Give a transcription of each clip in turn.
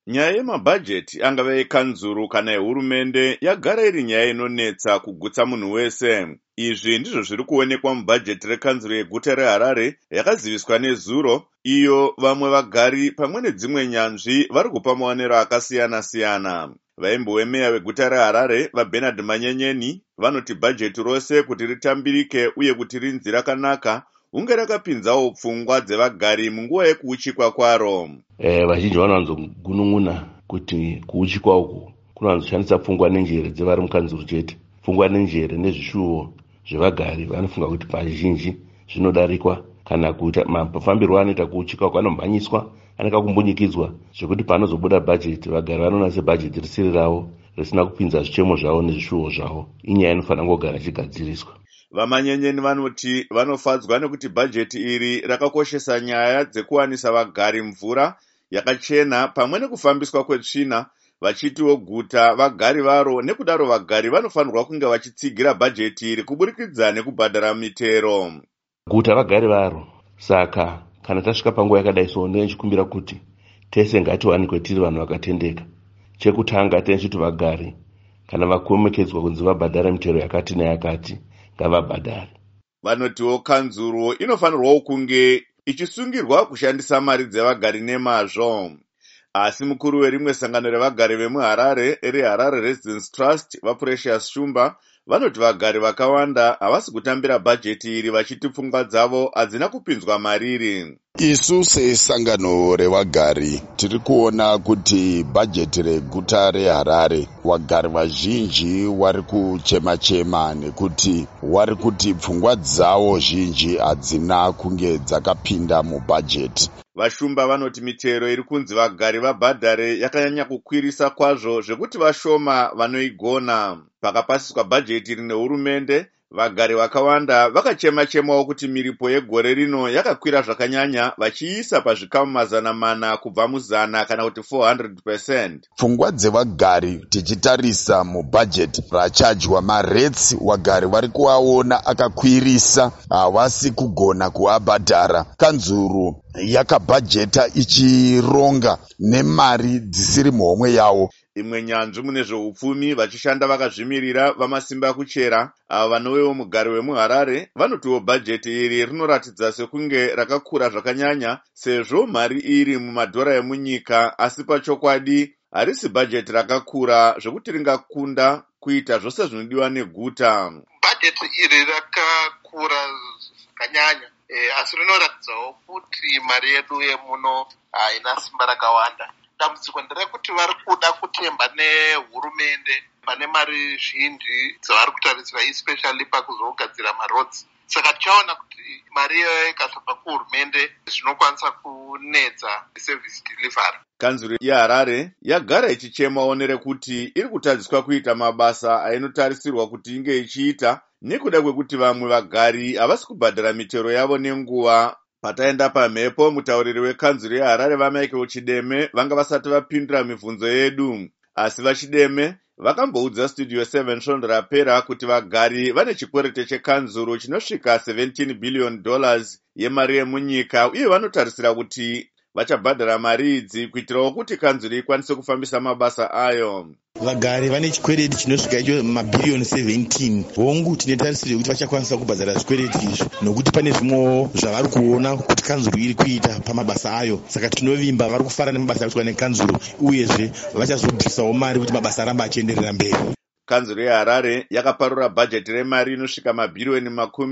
Nyaya yemabhajeti angava ekanzuru kana ehurumende yagara iri nyaya inonetsa kugutsa munhu wese. Izvi ndizvo zviri kuonekwa mubhajeti rekanzuru yeguta reHarare yakaziviswa nezuro, iyo vamwe vagari pamwe nedzimwe nyanzvi vari kupa maonero akasiyana-siyana. Vaimbowe meya veguta reHarare vaBernard Manyenyeni vanoti bhajeti rose kuti ritambirike uye kuti rinzi rakanaka hunge rakapinzawo pfungwa dzevagari munguva yekuuchikwa kwaro. Vazhinji vanowanzogunun'una kuti kuuchikwa uku kunowanzoshandisa pfungwa nenjere dzevari mukanzuru chete. Pfungwa nenjere nezvishuvo zvevagari vanofunga kuti pazhinji zvinodarikwa kana kuita mafambiro anoita kuuchikwa uku anomhanyiswa, anenge kumbunyikidzwa zvekuti panozobuda bhajeti vagari vanoona sebhajeti risiri ravo risina kupinza zvichemo zvavo nezvishuvo zvavo. Inyaya inofanira kugara ichigadziriswa. Vamanyenyeni vanoti vanofadzwa nekuti bhajeti iri rakakoshesa nyaya dzekuwanisa vagari mvura yakachena pamwe nekufambiswa kwetsvina, vachitiwo guta vagari varo, nekudaro vagari vanofanirwa kunge vachitsigira bhajeti iri kuburikidza nekubhadhara mitero. Guta vagari varo, saka kana tasvika panguva yakadai so ndinechikumbira kuti tese ngatiwanikwe tiri vanhu vakatendeka. Chekutanga tinechiti vagari kana vakomekedzwa kunzi vabhadhara mitero yakati neyakati ngavabhadhare. Vanotiwo kanzuru inofanirwawo kunge ichisungirwa kushandisa mari dzevagari nemazvo. Asi mukuru werimwe sangano revagari vemuHarare reHarare Residence Trust vaPrecious Shumba vanoti vagari vakawanda havasi kutambira bhajeti iri vachiti pfungwa dzavo hadzina kupinzwa mariri. Isu sesangano revagari tiri kuona kuti bhajeti reguta reHarare vagari vazhinji vari kuchema-chema nekuti vari kuti pfungwa dzavo zhinji hadzina kunge dzakapinda mubhajeti. Vashumba vanoti mitero iri kunzi vagari vabhadhare yakanyanya kukwirisa kwazvo zvekuti vashoma vanoigona. Pakapasiswa bhajeti iri nehurumende, vagari vakawanda vakachema-chemawo kuti miripo yegore rino yakakwira zvakanyanya, vachiisa pazvikamu 400 kubva muzana kana kuti 400%. Pfungwa dzevagari tichitarisa mubhajeti rachadya maretsi vagari vari kuaona akakwirisa, havasi kugona kuabhadhara. Kanzuru yakabhajeta ichironga nemari dzisiri muhomwe yavo. Imwe nyanzvi mune zveupfumi vachishanda vakazvimirira vamasimba kuchera ava vanowewo mugari wemuHarare vanotiwo bhajeti iri rinoratidza sekunge rakakura zvakanyanya sezvo mari iri mumadhora emunyika, asi pachokwadi harisi bhajeti rakakura zvekuti ringakunda kuita zvose zvinodiwa neguta. Bhajeti iri rakakura zvakanyanya, asi rinoratidzawo kuti mari yedu yemuno haina simba rakawanda. Dambudziko nderekuti vari kuda kutemba nehurumende pane mari zhinji dzavari kutarisira, especially pakuzogadzira marodzi. Saka tichaona kuti mari iyoyo ikazobva kuhurumende zvinokwanisa kunetsa service delivery. Kanzuru yeHarare yagara ichichemawo nerekuti iri kutadziswa kuita mabasa ainotarisirwa kuti inge ichiita nekuda kwekuti vamwe vagari havasi kubhadhara mitero yavo nenguva. Pataenda pamhepo, mutauriri wekanzuru yeHarare vaMichael Chideme vanga vasati vapindura mibvunzo yedu, asi vaChideme vakamboudza Studio 7 svondo rapera kuti vagari vane chikwerete chekanzuru chinosvika $17 billion yemari yemunyika, uye vanotarisira kuti vachabhadhara mari idzi kuitirawo kuti kanzuru ikwanise kufambisa mabasa ayo. Vagari vane chikwereti chinosvika icho mabhiriyoni 17. Hongu tinetarisira kuti vachakwanisa kubhadhara zvikwereti izvi nokuti pane zvimwewo zvavari kuona kuti kanzuru iri kuita pamabasa ayo. Saka tinovimba vari kufara nemabasa akuitwa nekanzuru, uyezve vachazobvisawo mari kuti mabasa aramba achienderera mberi. Kanzuru yeHarare yakaparura bhajeti remari inosvika mabhiriyoni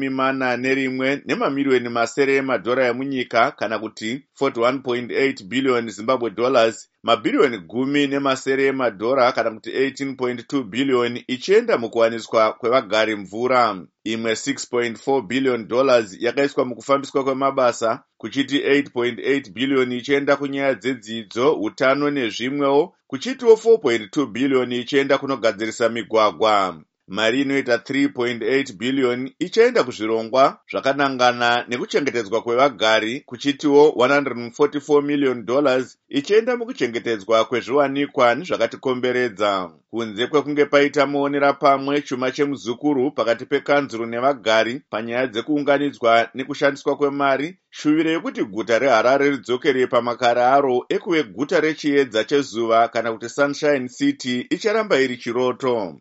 41 nemamiliyoni masere emadhora emunyika kana kuti 41.8 billion Zimbabwe dollars, mabhiriyoni 10 nemasere emadhora kana kuti 18.2 billion ichienda mukuwaniswa kwevagari mvura. Imwe $6.4 billion yakaiswa mukufambiswa kwemabasa, kuchiti 8.8 billion ichienda kunyaya dzedzidzo, utano nezvimwewo, kuchitiwo 4.2 billion ichienda kunogadzirisa migwagwa. mari inoita 3.8 billion ichaenda kuzvirongwa zvakanangana nekuchengetedzwa kwevagari, kuchitiwo $144 million ichienda mukuchengetedzwa kwezviwanikwa nezvakatikomberedza. Kunze kwekunge paita muonera pamwe chuma chemuzukuru pakati pekanzuru nevagari panyaya dzekuunganidzwa nekushandiswa kwemari, shuvire yekuti guta reHarare ridzokere pamakare aro ekuve guta rechiedza chezuva kana kuti Sunshine City icharamba iri chiroto.